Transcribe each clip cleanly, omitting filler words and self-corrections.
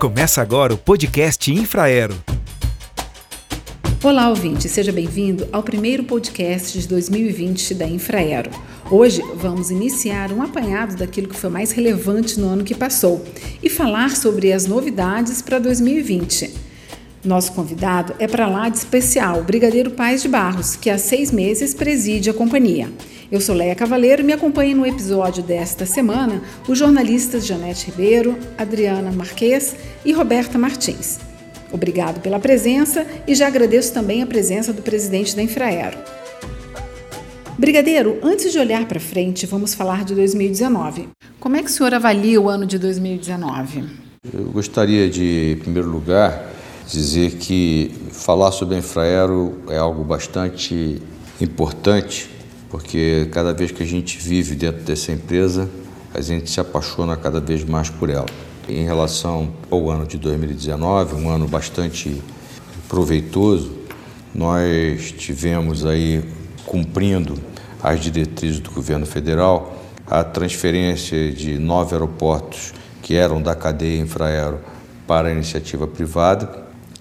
Começa agora o podcast Infraero. Olá, ouvinte, seja bem-vindo ao primeiro podcast de 2020 da Infraero. Hoje vamos iniciar um apanhado daquilo que foi mais relevante no ano que passou e falar sobre as novidades para 2020. Nosso convidado é para lá de especial, o Brigadeiro Paz de Barros, que há 6 meses preside a companhia. Eu sou Leia Cavaleiro e me acompanha no episódio desta semana os jornalistas Janete Ribeiro, Adriana Marques e Roberta Martins. Obrigado pela presença e já agradeço também a presença do presidente da Infraero. Brigadeiro, antes de olhar para frente, vamos falar de 2019. Como é que o senhor avalia o ano de 2019? Eu gostaria de, em primeiro lugar, dizer que falar sobre a Infraero é algo bastante importante, porque cada vez que a gente vive dentro dessa empresa, a gente se apaixona cada vez mais por ela. Em relação ao ano de 2019, um ano bastante proveitoso, nós tivemos aí, cumprindo as diretrizes do governo federal, a transferência de 9 aeroportos que eram da cadeia Infraero para a iniciativa privada.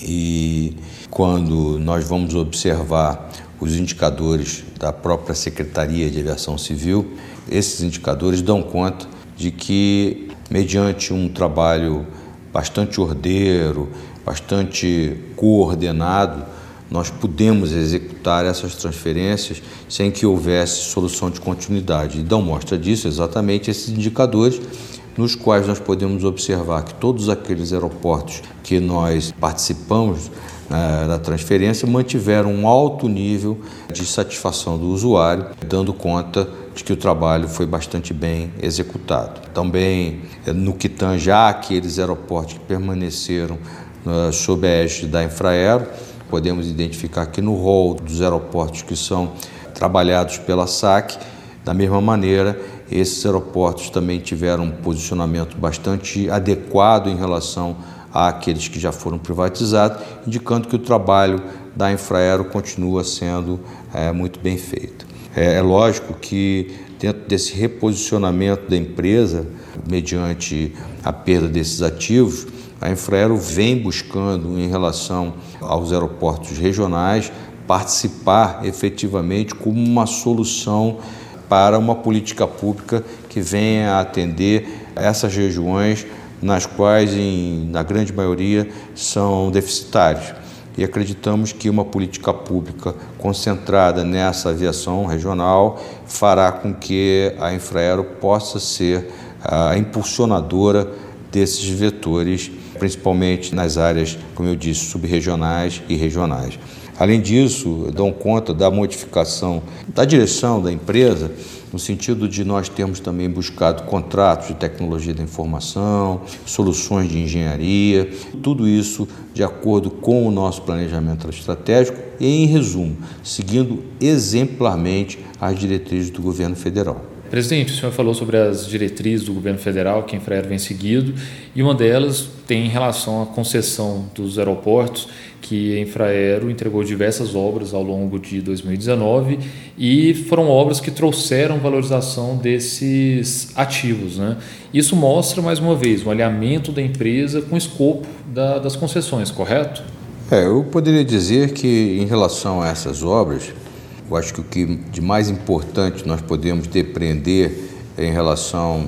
E quando nós vamos observar os indicadores da própria Secretaria de Aviação Civil, esses indicadores dão conta de que, mediante um trabalho bastante ordeiro, bastante coordenado, nós pudemos executar essas transferências sem que houvesse solução de continuidade. E dão mostra disso exatamente esses indicadores, nos quais nós podemos observar que todos aqueles aeroportos que nós participamos da transferência mantiveram um alto nível de satisfação do usuário, dando conta de que o trabalho foi bastante bem executado. Também, no que tange àqueles aeroportos que permaneceram sob a égide da Infraero, podemos identificar que no rol dos aeroportos que são trabalhados pela SAC, da mesma maneira, esses aeroportos também tiveram um posicionamento bastante adequado em relação àqueles que já foram privatizados, indicando que o trabalho da Infraero continua sendo muito bem feito. É lógico que dentro desse reposicionamento da empresa, mediante a perda desses ativos, a Infraero vem buscando, em relação aos aeroportos regionais, participar efetivamente como uma solução para uma política pública que venha a atender essas regiões nas quais, na grande maioria, são deficitários. E acreditamos que uma política pública concentrada nessa aviação regional fará com que a Infraero possa ser a impulsionadora desses vetores, principalmente nas áreas, como eu disse, subregionais e regionais. Além disso, dão conta da modificação da direção da empresa, no sentido de nós termos também buscado contratos de tecnologia da informação, soluções de engenharia, tudo isso de acordo com o nosso planejamento estratégico e, em resumo, seguindo exemplarmente as diretrizes do governo federal. Presidente, o senhor falou sobre as diretrizes do governo federal que a Infraero vem seguindo, e uma delas tem em relação à concessão dos aeroportos, que a Infraero entregou diversas obras ao longo de 2019 e foram obras que trouxeram valorização desses ativos, né? Isso mostra, mais uma vez, um alinhamento da empresa com o escopo das concessões, correto? Eu poderia dizer que, em relação a essas obras, eu acho que o que de mais importante nós podemos depreender em relação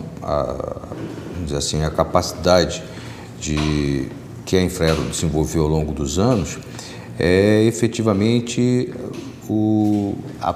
vamos dizer assim, a capacidade que a Infraero desenvolveu ao longo dos anos é efetivamente o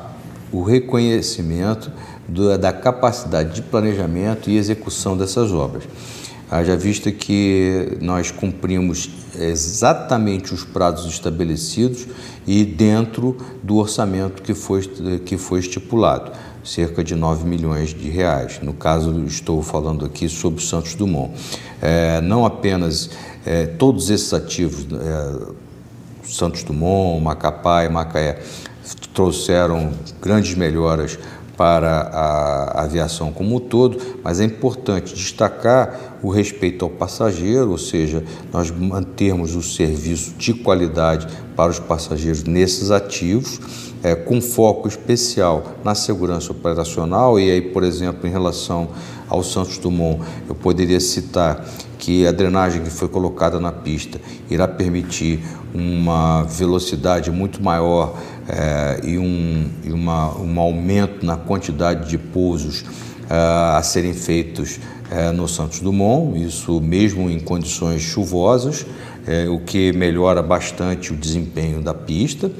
reconhecimento da capacidade de planejamento e execução dessas obras. Haja vista que nós cumprimos exatamente os prazos estabelecidos e dentro do orçamento que foi estipulado, cerca de 9 milhões de reais. No caso, estou falando aqui sobre o Santos Dumont. Não apenas todos esses ativos, Santos Dumont, Macapá e Macaé, trouxeram grandes melhoras para a aviação como um todo, mas é importante destacar o respeito ao passageiro, ou seja, nós mantermos o serviço de qualidade para os passageiros nesses ativos com foco especial na segurança operacional. E aí, por exemplo, em relação ao Santos Dumont, eu poderia citar que a drenagem que foi colocada na pista irá permitir uma velocidade muito maior e um aumento na quantidade de pousos a serem feitos no Santos Dumont, isso mesmo em condições chuvosas, o que melhora bastante o desempenho da pista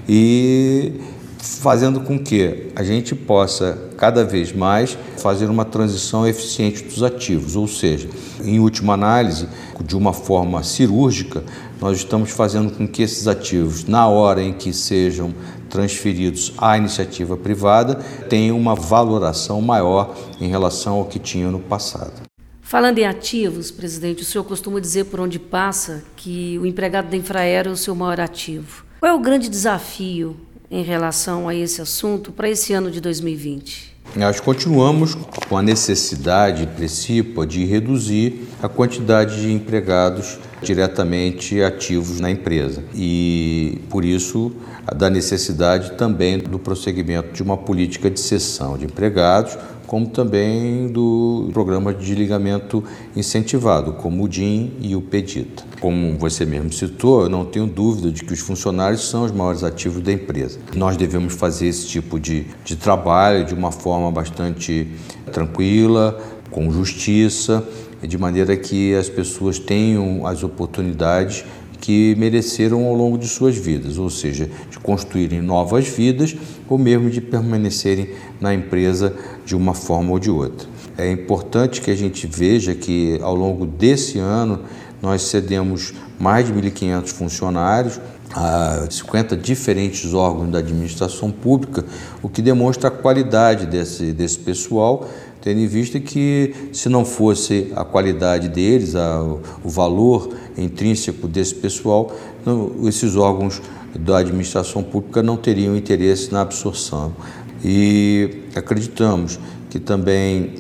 e fazendo com que a gente possa cada vez mais fazer uma transição eficiente dos ativos, ou seja, em última análise, de uma forma cirúrgica, nós estamos fazendo com que esses ativos, na hora em que sejam transferidos à iniciativa privada, tenham uma valoração maior em relação ao que tinham no passado. Falando em ativos, presidente, o senhor costuma dizer por onde passa que o empregado da Infraero é o seu maior ativo. Qual é o grande desafio em relação a esse assunto para esse ano de 2020? Nós continuamos com a necessidade precípua de reduzir a quantidade de empregados diretamente ativos na empresa e, por isso, da necessidade também do prosseguimento de uma política de cessão de empregados, como também do programa de desligamento incentivado, como o DIN e o PEDITA. Como você mesmo citou, eu não tenho dúvida de que os funcionários são os maiores ativos da empresa. Nós devemos fazer esse tipo de trabalho de uma forma bastante tranquila, com justiça, de maneira que as pessoas tenham as oportunidades que mereceram ao longo de suas vidas, ou seja, de construírem novas vidas ou mesmo de permanecerem na empresa de uma forma ou de outra. É importante que a gente veja que ao longo desse ano nós cedemos mais de 1.500 funcionários a 50 diferentes órgãos da administração pública, o que demonstra a qualidade desse pessoal, tendo em vista que, se não fosse a qualidade deles, o valor intrínseco desse pessoal, esses órgãos da administração pública não teriam interesse na absorção. E acreditamos que também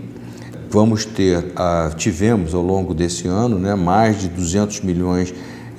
tivemos ao longo desse ano mais de 200 milhões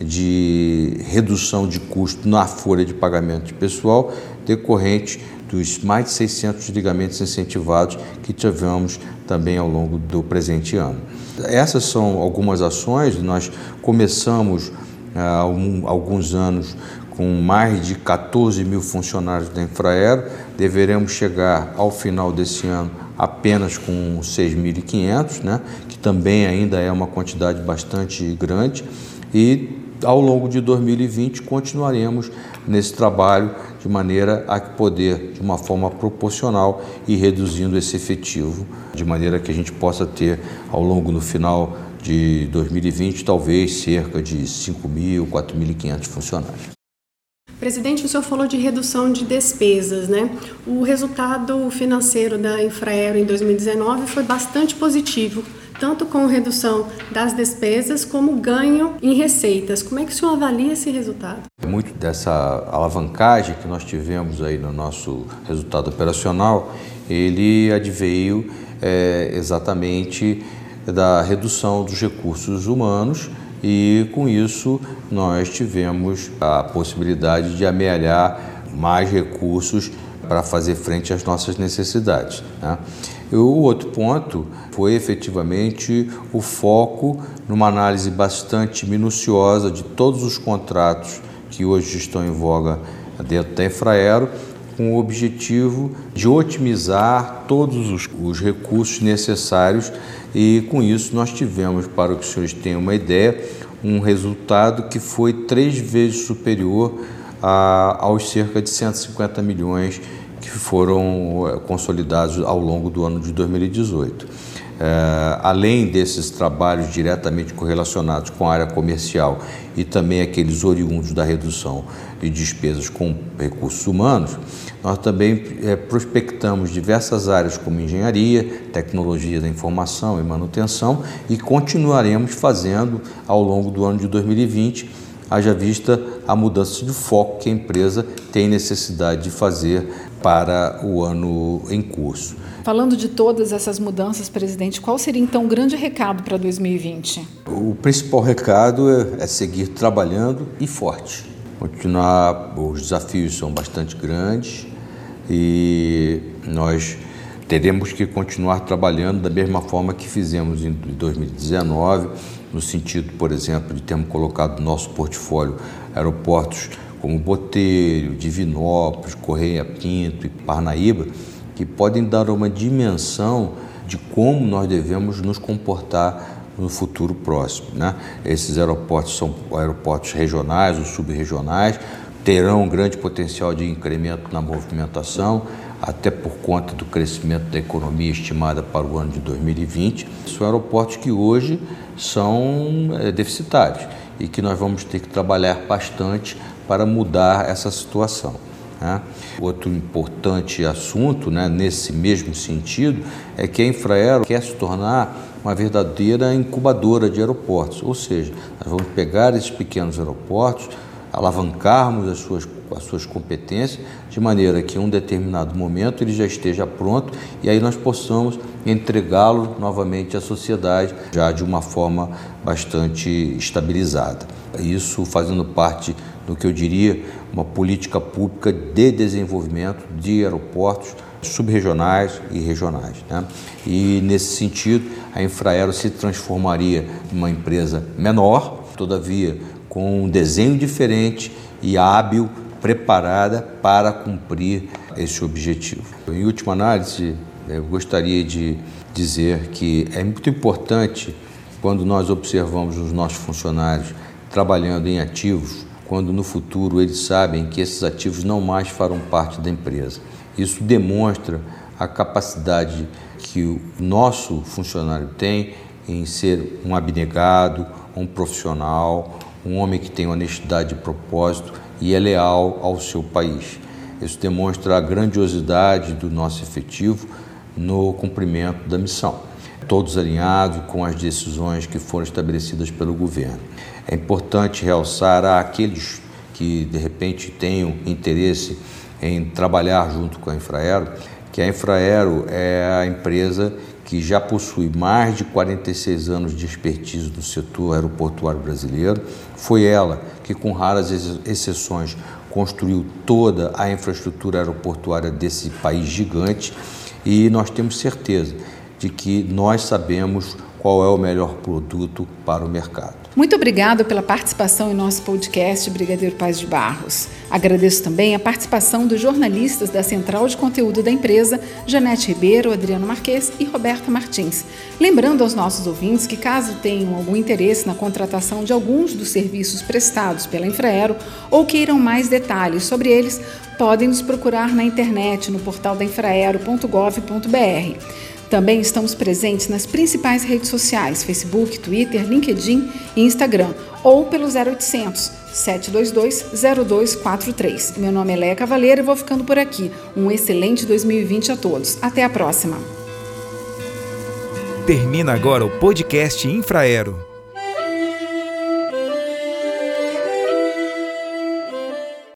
de redução de custo na folha de pagamento de pessoal, decorrente dos mais de 600 desligamentos incentivados que tivemos também ao longo do presente ano. Essas são algumas ações. Nós começamos há alguns anos com mais de 14 mil funcionários da Infraero, deveremos chegar ao final desse ano apenas com 6.500, que também ainda é uma quantidade bastante grande, e ao longo de 2020 continuaremos nesse trabalho de maneira a poder, de uma forma proporcional, ir reduzindo esse efetivo, de maneira que a gente possa ter ao longo do final de 2020 talvez cerca de 5.000, 4.500 funcionários. Presidente, o senhor falou de redução de despesas, né? O resultado financeiro da Infraero em 2019 foi bastante positivo, tanto com redução das despesas como ganho em receitas. Como é que o senhor avalia esse resultado? Muito dessa alavancagem que nós tivemos aí no nosso resultado operacional, ele adveio exatamente da redução dos recursos humanos, e com isso nós tivemos a possibilidade de amealhar mais recursos para fazer frente às nossas necessidades, E o outro ponto foi efetivamente o foco numa análise bastante minuciosa de todos os contratos que hoje estão em voga dentro da Infraero, com o objetivo de otimizar todos os recursos necessários, e com isso nós tivemos, para que os senhores tenham uma ideia, um resultado que foi 3 vezes superior aos cerca de 150 milhões que foram consolidados ao longo do ano de 2018. Além desses trabalhos diretamente correlacionados com a área comercial e também aqueles oriundos da redução de despesas com recursos humanos, nós também prospectamos diversas áreas como engenharia, tecnologia da informação e manutenção, e continuaremos fazendo ao longo do ano de 2020, haja vista a mudança de foco que a empresa tem necessidade de fazer para o ano em curso. Falando de todas essas mudanças, presidente, qual seria então o grande recado para 2020? O principal recado é seguir trabalhando e forte. Os desafios são bastante grandes e nós teremos que continuar trabalhando da mesma forma que fizemos em 2019, no sentido, por exemplo, de termos colocado no nosso portfólio aeroportos como Botelho, Divinópolis, Correia Pinto e Parnaíba, que podem dar uma dimensão de como nós devemos nos comportar no futuro próximo, né? Esses aeroportos são aeroportos regionais ou subregionais, terão um grande potencial de incremento na movimentação, até por conta do crescimento da economia estimada para o ano de 2020. São aeroportos que hoje são deficitários e que nós vamos ter que trabalhar bastante para mudar essa situação, né? Outro importante assunto, né, nesse mesmo sentido, é que a Infraero quer se tornar uma verdadeira incubadora de aeroportos, ou seja, nós vamos pegar esses pequenos aeroportos, alavancarmos as suas competências, de maneira que em um determinado momento ele já esteja pronto e aí nós possamos entregá-lo novamente à sociedade, já de uma forma bastante estabilizada. Isso fazendo parte do que eu diria uma política pública de desenvolvimento de aeroportos subregionais e regionais, né? E nesse sentido a Infraero se transformaria em uma empresa menor, todavia com um desenho diferente e hábil, preparada para cumprir esse objetivo. Em última análise, eu gostaria de dizer que é muito importante quando nós observamos os nossos funcionários trabalhando em ativos, quando no futuro eles sabem que esses ativos não mais farão parte da empresa. Isso demonstra a capacidade que o nosso funcionário tem em ser um abnegado, um profissional, um homem que tem honestidade de propósito e é leal ao seu país. Isso demonstra a grandiosidade do nosso efetivo no cumprimento da missão, todos alinhados com as decisões que foram estabelecidas pelo governo. É importante realçar àqueles que, de repente, tenham interesse em trabalhar junto com a Infraero, que a Infraero é a empresa que já possui mais de 46 anos de expertise no setor aeroportuário brasileiro. Foi ela que, com raras exceções, construiu toda a infraestrutura aeroportuária desse país gigante e nós temos certeza de que nós sabemos qual é o melhor produto para o mercado. Muito obrigado pela participação em nosso podcast Brigadeiro Paz de Barros. Agradeço também a participação dos jornalistas da Central de Conteúdo da empresa, Janete Ribeiro, Adriano Marques e Roberta Martins. Lembrando aos nossos ouvintes que, caso tenham algum interesse na contratação de alguns dos serviços prestados pela Infraero ou queiram mais detalhes sobre eles, podem nos procurar na internet no portal da infraero.gov.br. Também estamos presentes nas principais redes sociais, Facebook, Twitter, LinkedIn e Instagram, ou pelo 0800 722 0243. Meu nome é Léa Cavaleiro e vou ficando por aqui. Um excelente 2020 a todos. Até a próxima. Termina agora o podcast Infraero.